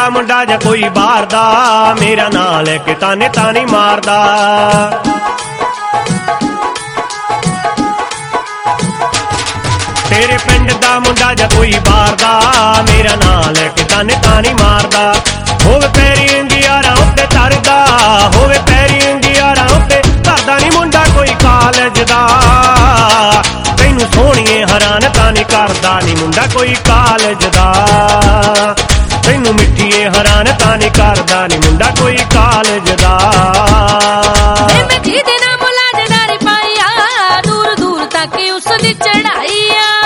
मुंडा जा कोई बाहर दा, मेरा नां लेके ताने तानी मारदा। तेरे पिंड दा मुंडा जा कोई बाहर दा, मेरा नां लेके ताने तानी मारदा। होवे पैरी अंगियारा उत्ते तरदा, होवे पैरी अंगियारा उत्ते तरदा नी मुंडा कोई कालज दा। तैनू सोहणिए हैरान तानी करदा नी मुंडा कोई कालज दा। तैनू मिठिए हैरान तानी करदा नी मुंडा कोई कालज दा। दूर दूर तक उसदी चढ़ाई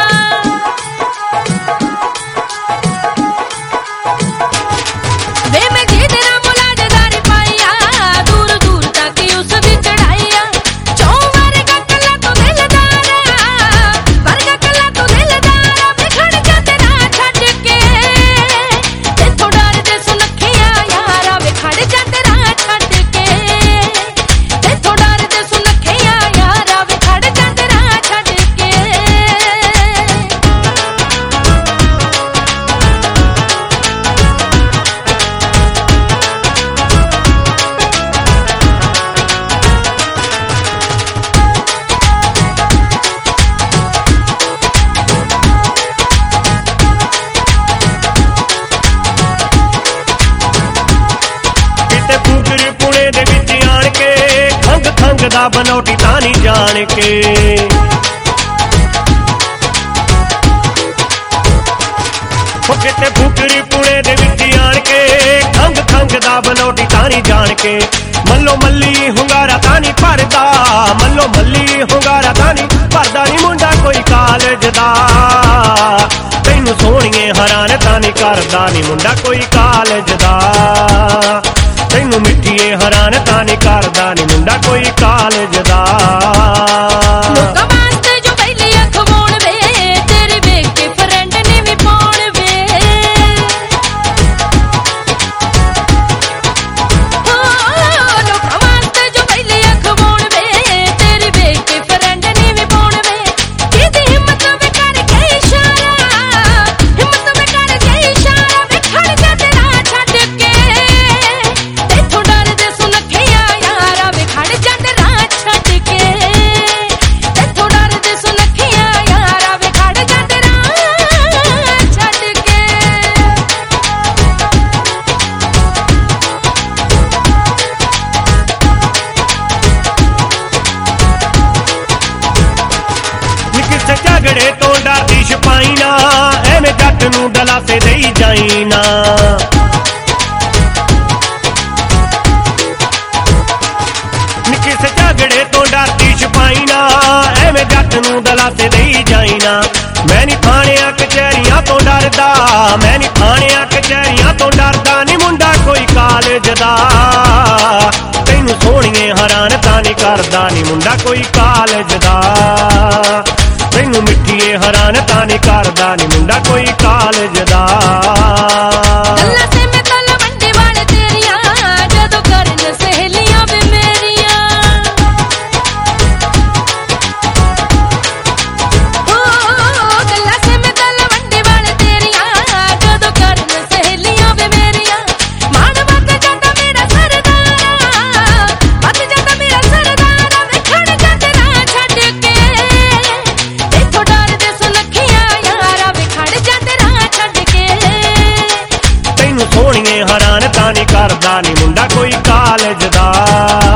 दा बनौटी तानी जान के। किते फुकरी पुणे दे विच आण के, खंग खंग दा बनौटी तानी जान के। मल्लो मल्ली हुंगारा तानी भरदा, मल्लो मल्ली हुंगारा तानी भरदा नी मुंडा कोई कालज दा। तैनू सोहणिए हैरान तानी करदा नी मुंडा कोई कालज दा। तैनू मिठिए हैरान तानी करदा नी मुंडा कोई कालज दा। लोकां वास्ते जो पहले अखवाउण वे, तेरे वेख के फ्रेंड ने भी पाउण वे। लोकां वास्ते जो पहले अखवाउण वे, तेरे वेख के फ्रेंड ने भी पाउण वे। किदी हिम्मत वे करके इशारा, हिम्मत वे करके इशारा, वे खड़ जा तेरा छड्ड के। तेथों डरदे सुनखिया यारा, वे खड़ जा तेरा छड्ड के। तेथों डरदे सुनखिया यारा, वे खड़ जा तेरा छड्ड के। किसे झगड़े तो डरदी छपाई ना, एवें जट नू डलासे देई जाई ना। किसे झगड़े तो डरदी छपाई ना, एवें जट नू डलासे देई जाई ना। मैं नी थाणियां कचहरियां तो डरदा, मैं नी थाणियां कचहरियां तो डरदा नी मुंडा कोई कालज दा। तैनू सोहणिए हैरान तानी करदा नी मुंडा कोई कालज दा। तैनू मिठिए हैरान तानी करदा नी मुंडा कोई कालज दा। गल्लां से मैं तलवंडी वाले तेरियां, जदों करन सहेलियां वे मेरियां। गल्लां से मैं तलवंडी वाले तेरियां, जदों करन सहेलियां वे मेरियां। मान वध जांदा मेरा सरदारा, वध जांदा मेरा सरदारा, वे खड़ जा तेरा छड्ड के। तेथों डरदे सुनखिया यारा, वे खड़ जा तेरा छड्ड के। तैनू सोहणिए हैरान तानी करदा नी मुंडा कोई कालज दा।